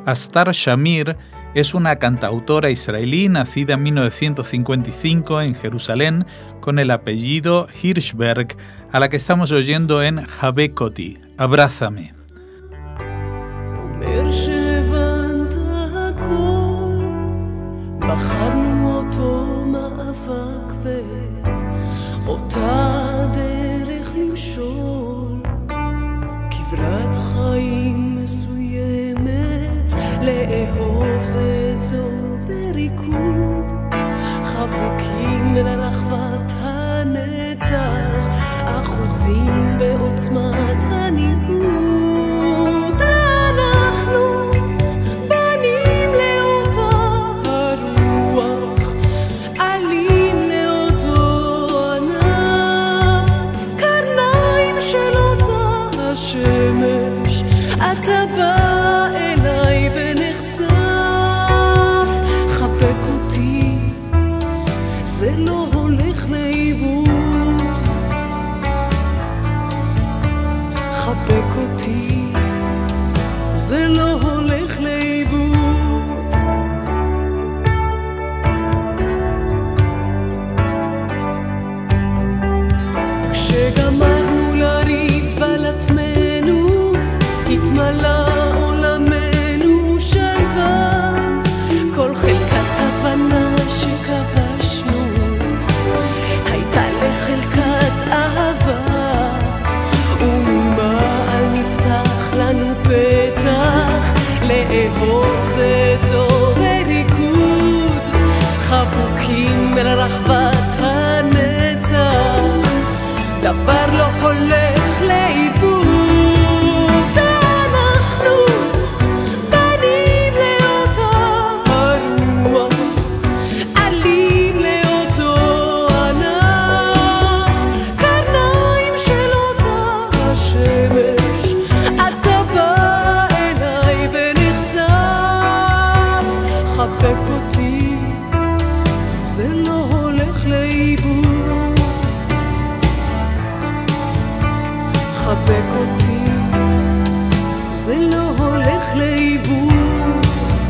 Astar Shamir es una cantautora israelí nacida en 1955 en Jerusalén con el apellido Hirschberg, a la que estamos oyendo en Habekoti, Abrázame. לאהוב זה זו בריקוד חבוקים לרחבת הנצח אחוזים בעוצמת הניגוד אנחנו בנים לאותה הרוח עלים לאותו ענף קרניים של אותה השמש אתה בא אליי ונחשף חבק אותי זה לא הולך לאיבוד חבק אותי זה לא הולך לאיבוד כשגמרנו לריב על עצמנו התמלא כל חלקת הבנה שכבשנו הייתה לחלקת אהבה וממעל נפתח לנו פתח לאהוב זה זו בריקוד חבוקים אל רחבת הנצח דבר לא הולך לאיבוד חבק אותי זה לא הולך לאיבוד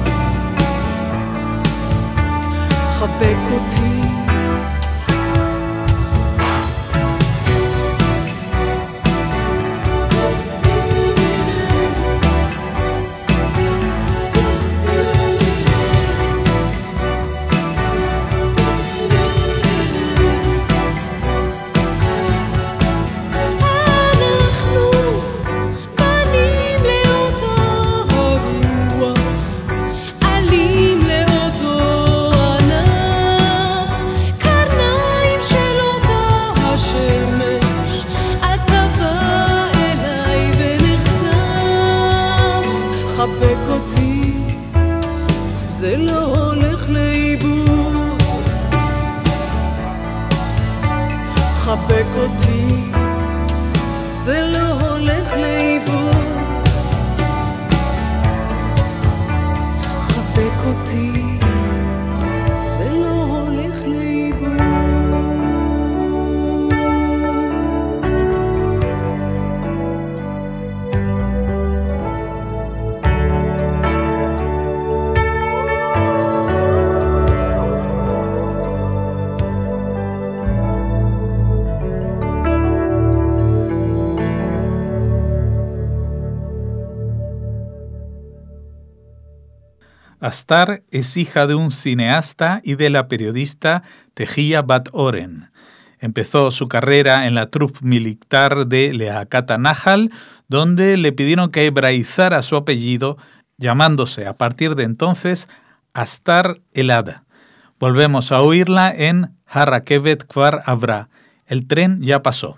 חבק אותי חבק אותי זה לא הולך לאיבוד חבק אותי זה לא הולך לאיבוד Astar es hija de un cineasta y de la periodista Tehia Bat Oren. Empezó su carrera en la troupe militar de Leakata Nahal, donde le pidieron que hebraizara su apellido, llamándose a partir de entonces Astar Elada. Volvemos a oírla en Harakevet Kvar Avra. El tren ya pasó.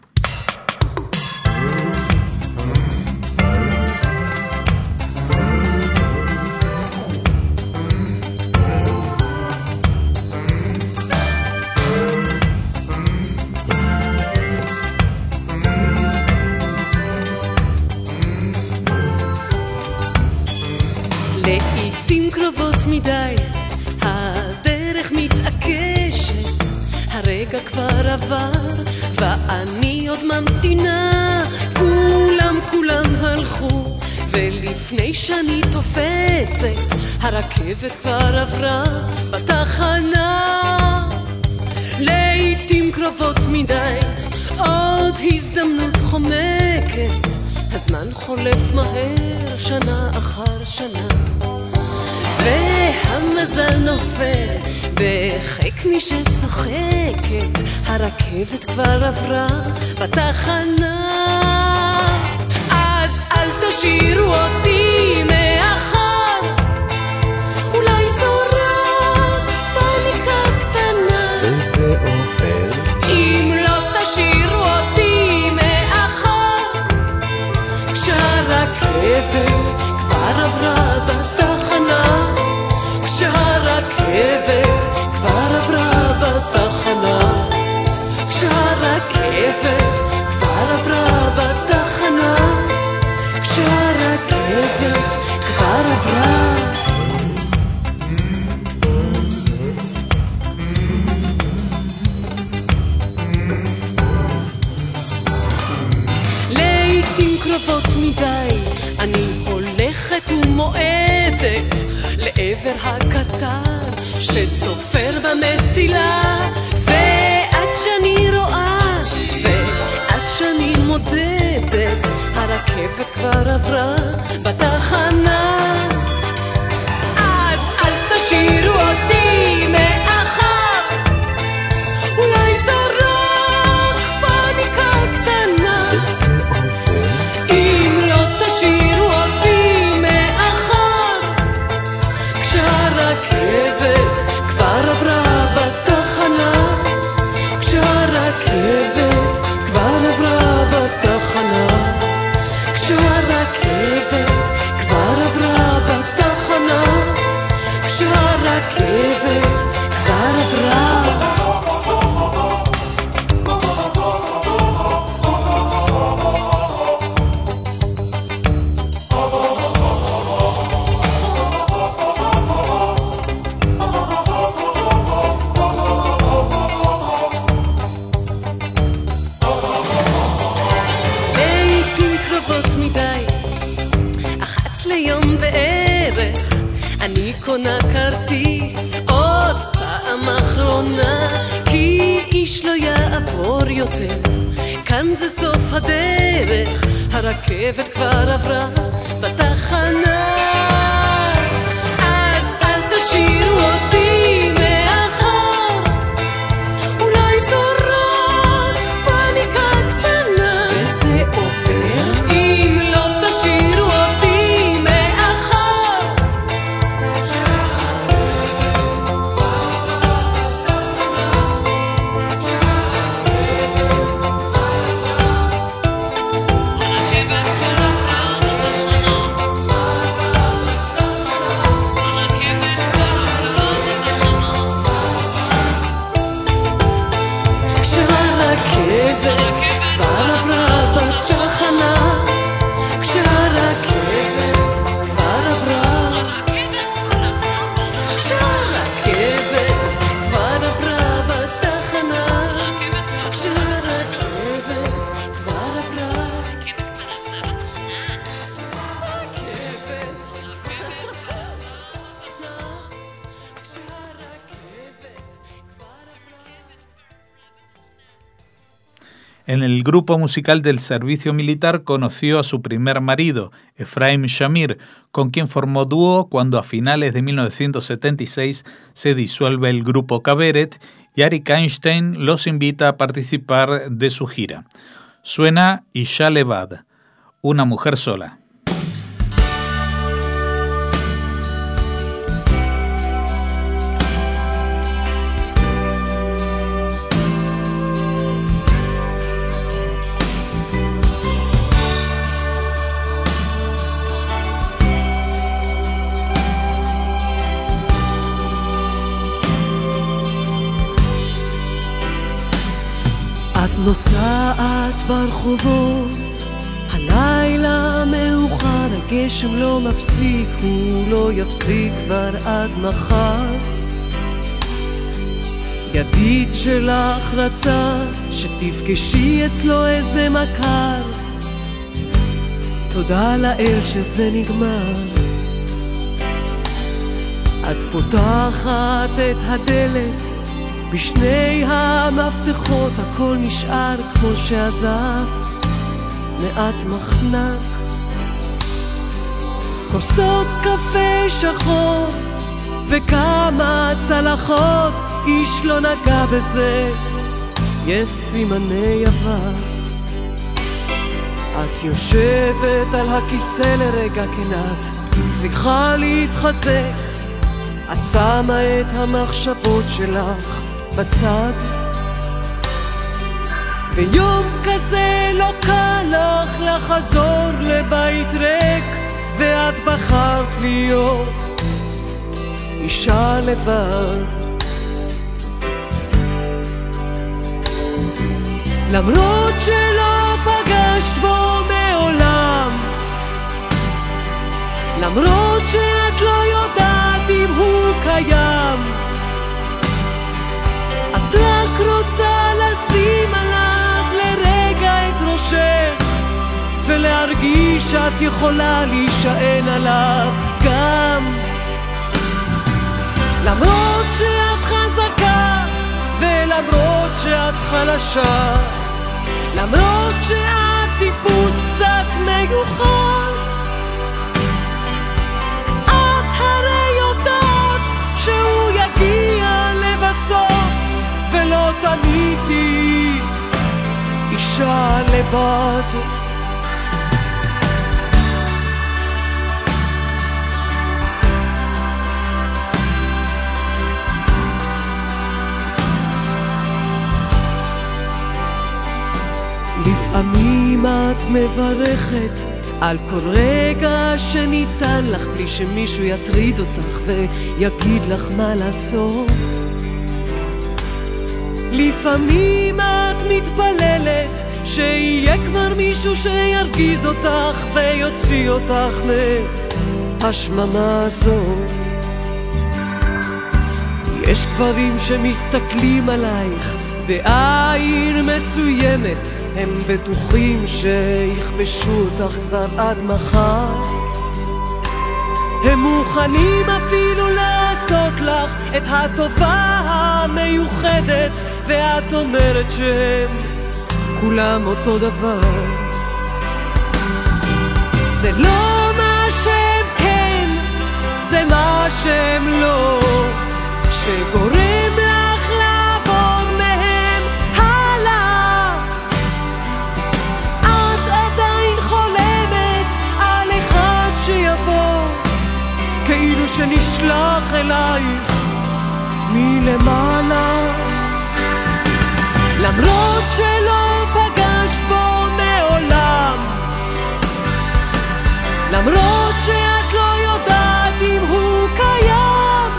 לעתים קרובות מדי הדרך מתעקשת הרגע כבר עבר ואני עוד ממתינה כולם הלכו ולפני לפני שאני תופסת, הרכבת כבר עברה בתחנה. לעתים קרובות מדי, עוד הזדמנות חומקת, הזמן חולף מהר שנה אחר שנה, והמזל נופל בחק מי שצוחקת, הרכבת כבר עברה בתחנה. אז אל תשאירו אותי מאחר, אולי זו רק פניקה קטנה, וזה עובר. אם לא תשאירו אותי מאחר, כשהרכבת כבר עברה בתחנה, כשהרכבת כבר עברה בתחנה, כשהרכבת כבר עברה בתחנה, כשהרכבת כבר עברה. לעתים קרובות מדי אני הולכת ומועדת לעבר הקטר שצופר במסילה, ועד שאני רואה ועד שאני מודדת, הרכבת כבר עברה בתחנה. אז אל תשאירו אותי מאחר, אולי זו רק פניקה קטנה, וזה עובר. אם לא תשאירו אותי מאחר, כשהרכבת כבר עברה בתחנה, כשהרכבת כבר עברה בתחנה, כשהרכבת כבר עברה בתחנה, כשהרכבת כבר עברה. לעתים קרובות מדי, אחת ליום בערך, אני קונה כרטיס עוד פעם אחרונה, כי איש לא יעבור יותר, כאן זה סוף הדרך, הרכבת כבר עברה בתחנה. אז אל תשאירו אותי מאחר, אולי זו רק פניקה קטנה, וזה עובר. אם לא תשאירו אותי מאחר, כשהרכבת כבר עברה בתחנה, כשהרכבת כבר עברה, כשהרכבת כבר עברה בתחנה, כשהרכבת כבר עברה, הרכבת כבר En el grupo musical del servicio militar conoció a su primer marido, Efraim Shamir, con quien formó dúo cuando a finales de 1976 se disuelve el grupo Kaveret y Arik Einstein los invita a participar de su gira. Suena Isha Levad, una mujer sola. נוסעת ברחובות, הלילה מאוחר, הגשם לא מפסיק, הוא לא יפסיק כבר עד מחר. ידיד שלך רצה שתפגשי אצלו איזה מכר, תודה לאל שזה נגמר. את פותחת את הדלת בשני המפתחות, הכל נשאר כמו שעזבת, מעט מחנק, כוסות קפה שחור וכמה צלחות, איש לא נגע בזה, יש סימני עבר. את יושבת על הכיסא לרגע כנת, צריכה להתחזק, את שמה את המחשבות שלך בצד. ביום כזה לא קל לך לחזור לבית ריק, ואת בחרת להיות אישה לבד. למרות שלא פגשת בו מעולם, למרות שאת לא יודעת אם הוא קיים, את רק רוצה לשים עליו לרגע את ראשך ולהרגיש שאת יכולה להישען עליו גם. למרות שאת חזקה ולמרות שאת חלשה, למרות שאת טיפוס קצת מיוחד, את הרי יודעת שהוא יגיע לבסוף, ולא תמיד אישה לבד. לפעמים את מברכת על כל רגע שניתן לך, בלי שמישהו יטריד אותך ויגיד לך מה לעשות. לפעמים את מתפללת שיהיה כבר מישהו שירגיז אותך ויוציא אותך מהשממה הזאת. יש גברים שמסתכלים עלייך בעין מסוימת, הם בטוחים שיכבשו אותך כבר עד מחר, הם מוכנים אפילו לעשות לך את הטובה המיוחדת, ואת אומרת שהם כולם אותו דבר. זה לא מה שהם כן, זה מה שהם לא, שגורם לך לעבור מהם הלאה. את עדיין חולמת על אחד שיבוא, כאילו שנשלח אלייך מלמעלה. למרות שלא פגשת בו מעולם, למרות שאת לא יודעת אם הוא קיים,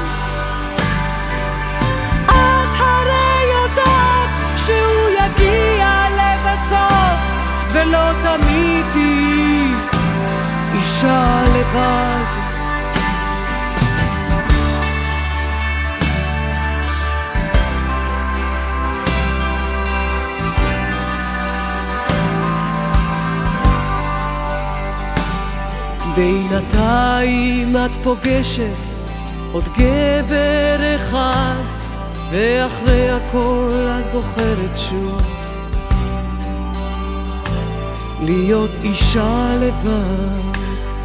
את הרי יודעת שהוא יגיע לבסוף, ולא תמיד היא אישה לבד. בינתיים את פוגשת עוד גבר אחד, ואחרי הכל את בוחרת שוב להיות אישה לבד.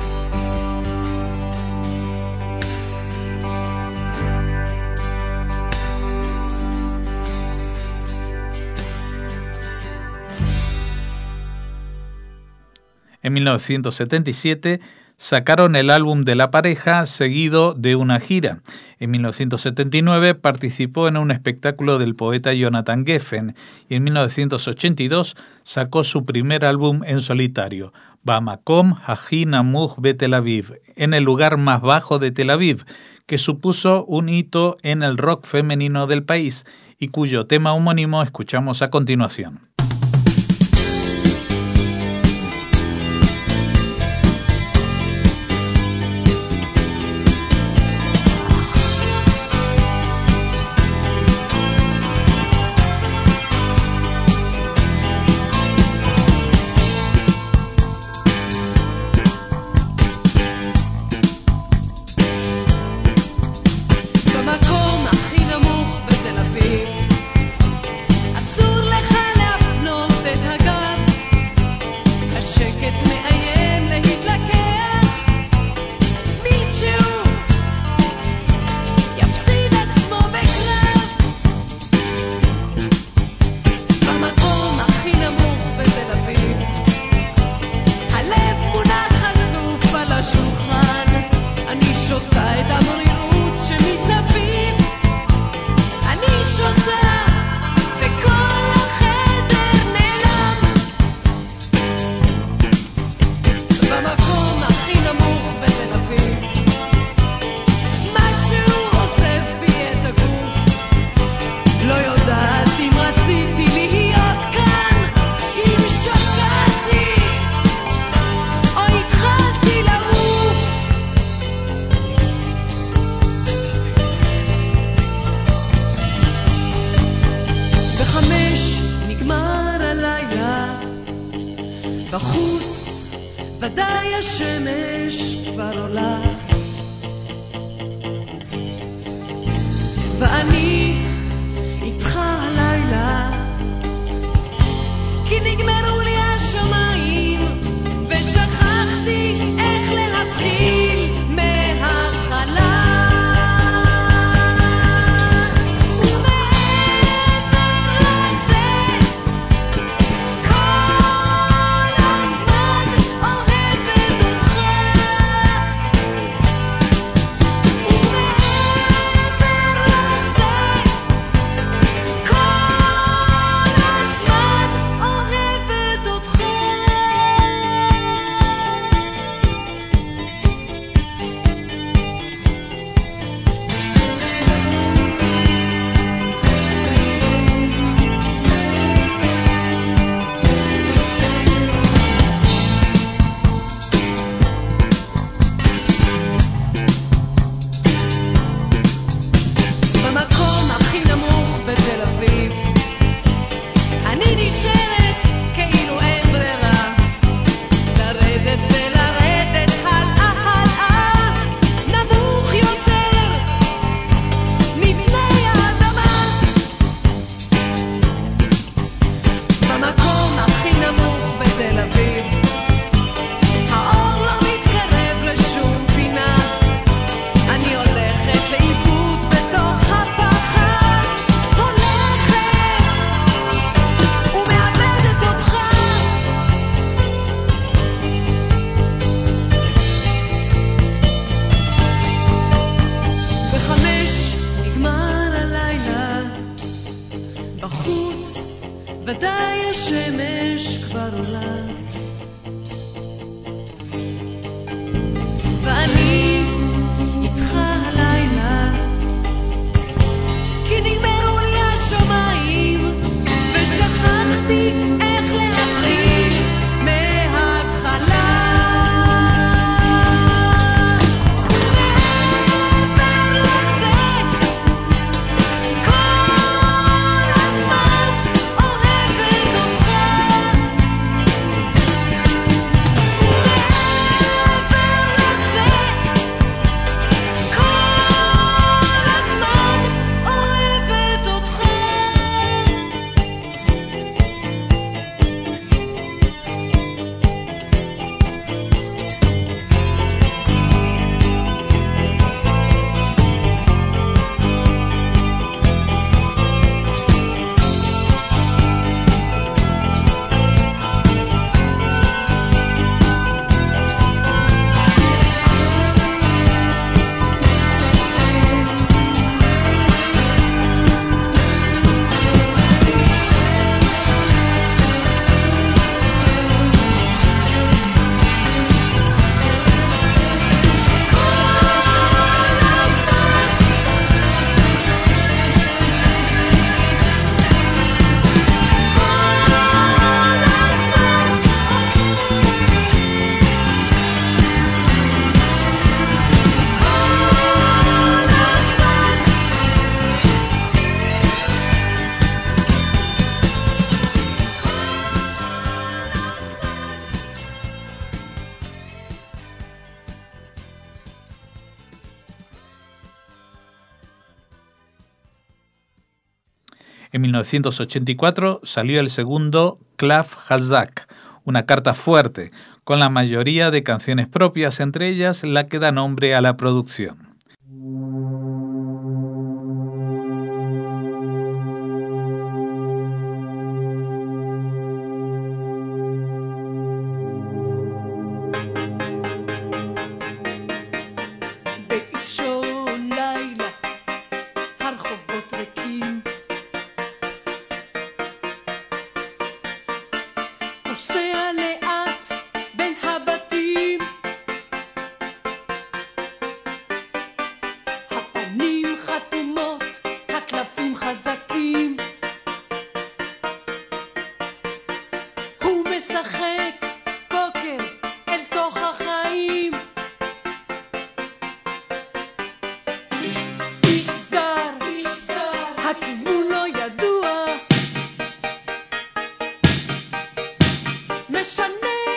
En 1977 sacaron el álbum de la pareja seguido de una gira. En 1979 participó en un espectáculo del poeta Jonathan Geffen y en 1982 sacó su primer álbum en solitario, Bamakom Hachi Namuch Betel Aviv, en el lugar más bajo de Tel Aviv, que supuso un hito en el rock femenino del país y cuyo tema homónimo escuchamos a continuación. בחוץ ודאי השמש כבר עולה, ואני איתך הלילה, כי נגמרו לי השמיים ושכחתי איך להתחיל מההתחלה. ודאי השמש כבר עולה, ואני איתך הלילה, כי נגמרו לי השמיים ושכחתי איך להתחיל מההתחלה. En 1984 salió el segundo Klav Hazak, una carta fuerte, con la mayoría de canciones propias, entre ellas la que da nombre a la producción. משנה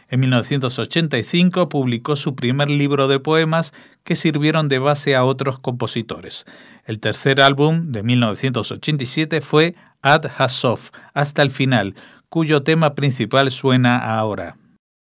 En 1985 publicó su primer libro de poemas que sirvieron de base a otros compositores. El tercer álbum, de 1987, fue Ad Hasof, Hasta el final, cuyo tema principal suena ahora.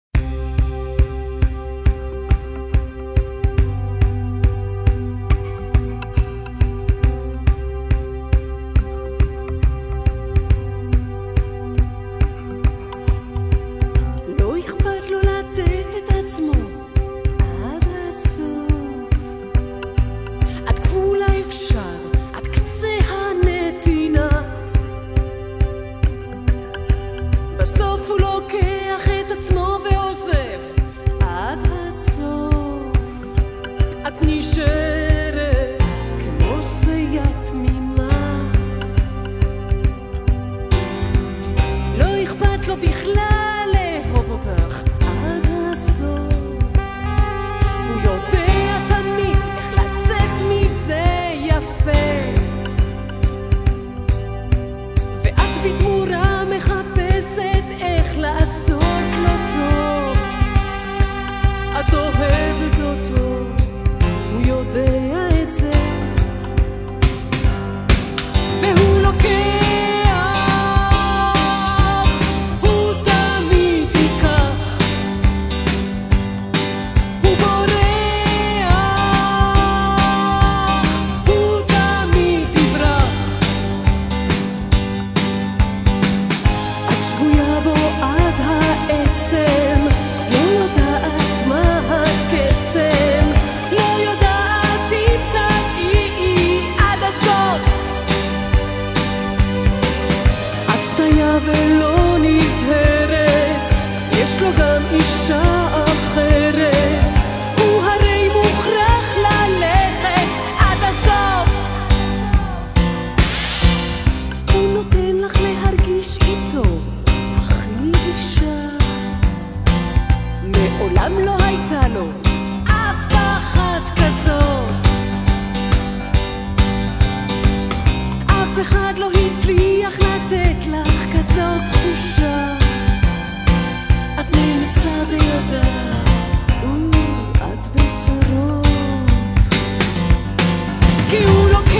בסוף הוא לוקח את עצמו ועוזב עד הסוף. את נשארת כמו סייע תמימה, לא אכפת לו בכלל לאהוב אותך עד הסוף. הוא יודע תמיד איך לצאת מזה יפה, ואת בתמורה מחפשת איך לעשות לו טוב. את אוהבת אותו, הוא יודע את זה, והוא לוקח, הוא תמיד ייקח, הוא בורח, הוא תמיד יברח. את שבויה בו עד העצם, לא יודעת מה הקסם, לא יודעת אם תגיעי עד הסוף. את פתיה ולא נזהרת, יש לו גם אישה אחרת, הוא הרי מוכרח ללכת עד הסוף. הוא נותן לך להרגיש איתו הכי אישה, מעולם לא הייתה לו אף אחת כזאת, אף אחד לא הצליח לתת לך כזאת תחושה. את ננסה בידה, את בצרות, כי הוא לוקח,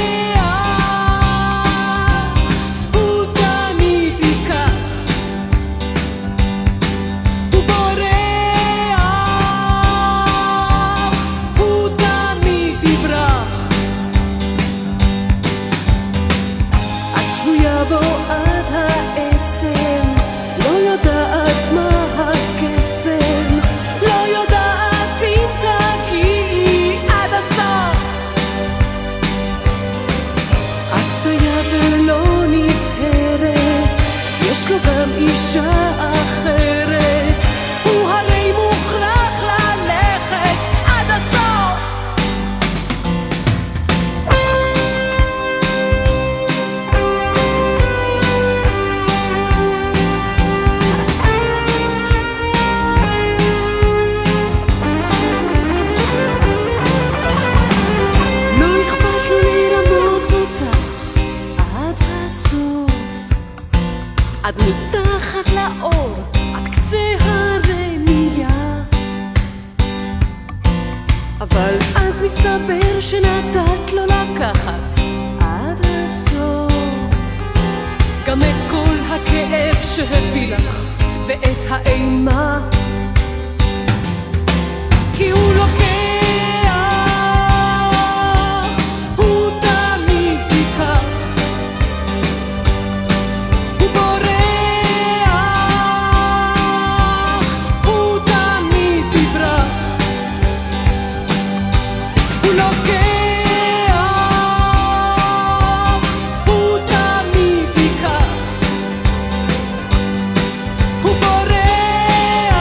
הוא תמיד ייקח, הוא בורח, הוא תמיד יברח. את שבויה בו עד העצם, לא יודעת מה הקסם, לא יודעת אם תגיעי עד הסוף. את פתיה ולא נזהרת, יש לו גם אישה אחרת, הוא הרי מוכרח ללכת עד הסוף. לא אכפת לו לרמות אותך עד הסוף, עד מתחת לאור, עד קצה הרמייה. אבל אז מסתבר שנתת לו לקחת עד הסוף גם את כל הכאב שהביא לך ואת האימה, כי הוא לוקח, הוא תמיד ייקח, הוא בורח, הוא תמיד יברח. הוא לוקח, הוא תמיד ייקח, הוא בורח,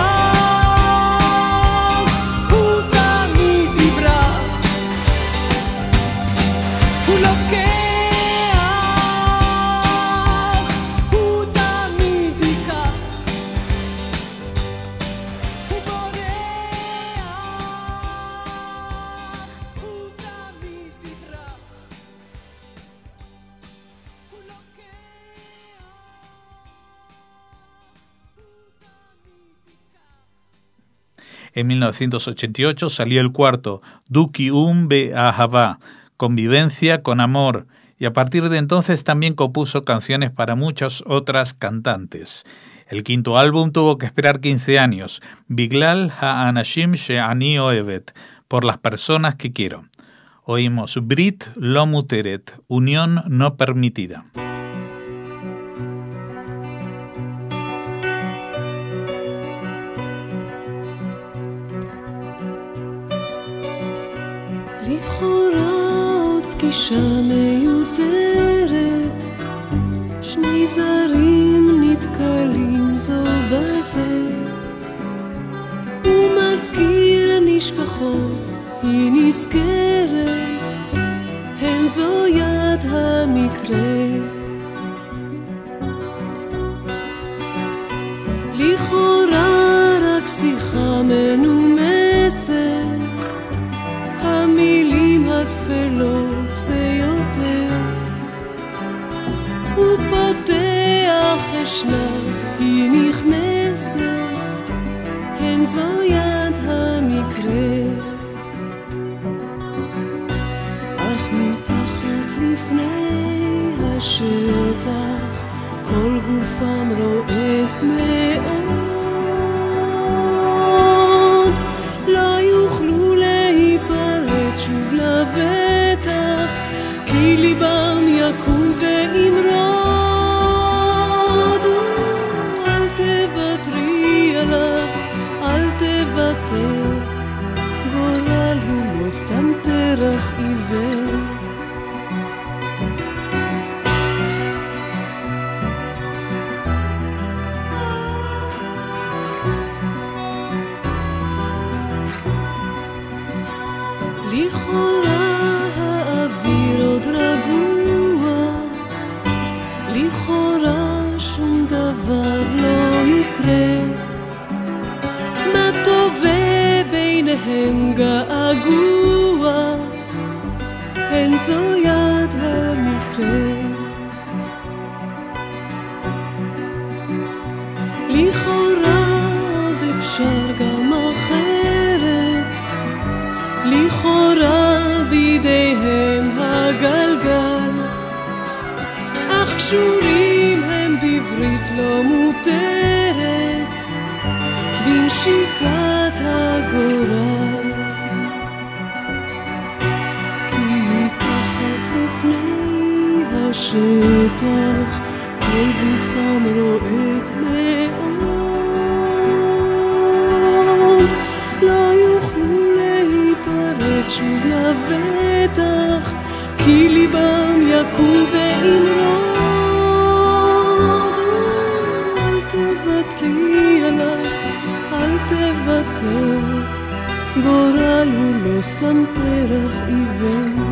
הוא תמיד יברח. הוא לוקח, הוא תמיד ייקח, הוא בורח, הוא תמיד En 1988 salió el cuarto, Dou-קיום באהבה, Convivencia con amor, y a partir de entonces también compuso canciones para muchas otras cantantes. El quinto álbum tuvo que esperar 15 años, Biglal ha'anashim she'ani ohevet, por las personas que quiero. Oímos Brit lo muteret, unión no permitida. לכאורה פגישה מיותרת, שני זרים נתקלים זו בזה, הוא מזכיר נשכחות, היא נזכרת, הן זו יד המקרה. לכאורה רק שיחה מנומסת, המילים התפלות ביותר, הוא פותח אשנב, היא נכנסת, הן זו יד המקרה. אך מתחת לפני השטח, כל גופם רועד מאוד, לא יוכלו להיפרד שוב לבטח, כי ליבם יקום וימרוד. אל תוותרי עליו, אל תוותר, גורל הוא לא סתם תרח עיוור. לכאורה האוויר עוד רגוע, לכאורה שום דבר לא יקרה, מה טובה ביניהם געגוע, הן זו יד המקרה. לכאורה עוד אפשר גם אחרת, לכאורה בידיהם הגלגל, אך קשורים הם בברית לא מותרת, בנשיקת הגורל. כי מתחת לפני השטח, כל גופם רועד מאוד, לא יוכלו להיפרד שוב לבטח, כי ליבם יקום וימרוד. אל תוותרי עליו, אל תוותר, גורל הוא לא סתם פרח עיוור.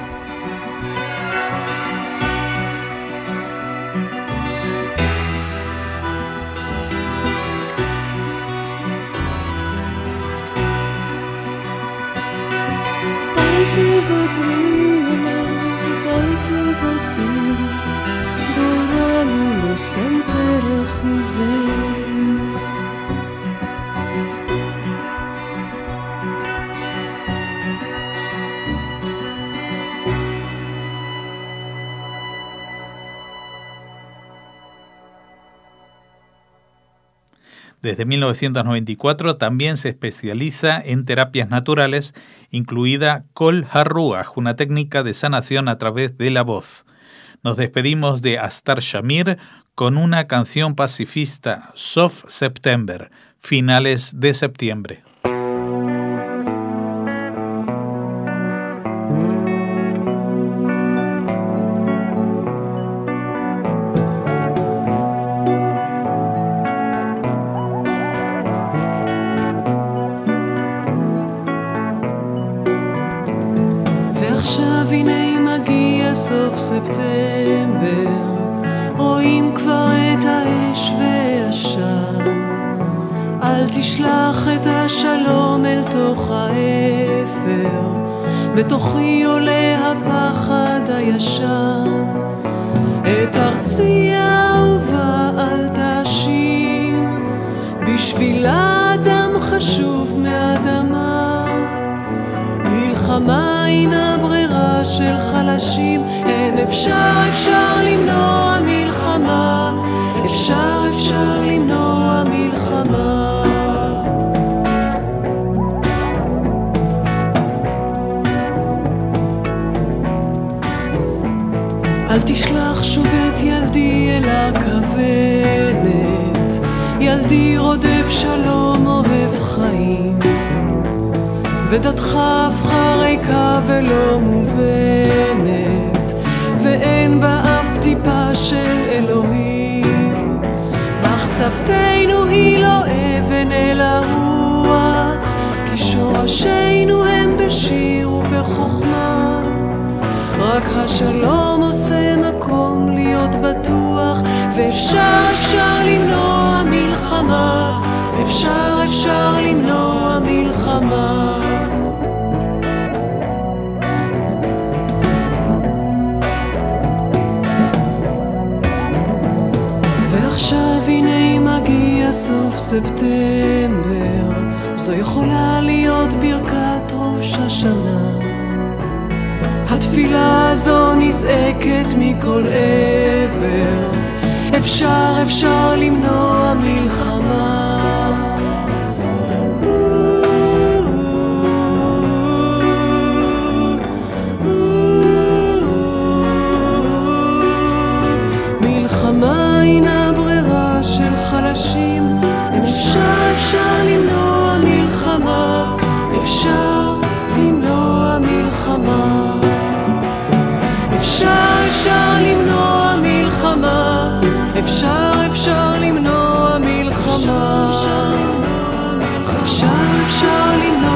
תוותרי עליו, אל תוותר, גורל הוא לא סתם פרח עיוור. Desde 1994 también se especializa en terapias naturales, incluida Kol HaRuach, una técnica de sanación a través de la voz. Nos despedimos de Astar Shamir con una canción pacifista, Sof September, finales de septiembre. סוף ספטמבר, רואים כבר את האש והשם, אל תשלח את השלום אל תוך האפר, בתוכי עולה הפחד הישן, את ארצי האהובה אל תאשים, בשבילה אדם חשוב מאוד, מלחמה אינה ברירה של חלשים, אין אפשר למנוע מלחמה, אפשר למנוע מלחמה. אל תשלח שוב את ילדי אל הכוונת, ילדי רודף שלום אוהב חיים, ודתך הפכה ריקה ולא מובנת, ואין בה אף טיפה של אלוהים. מחצבתנו היא לא אבן אלא רוח, כי שורשינו הם בשיר ובחוכמה. רק השלום עושה מקום להיות בטוח, ואפשר למנוע מלחמה, אפשר למנוע מלחמה. ועכשיו הנה מגיע סוף ספטמבר, זו יכולה להיות ברכת ראש השנה. התפילה הזו נזעקת מכל עבר, אפשר למנוע מלחמה. מלחמה אינה ברירה של חלשים, אפשר למנוע מלחמה, אפשר למנוע מלחמה. אפשר למנוע מלחמה, אפשר למנוע מלחמה, אפשר למנוע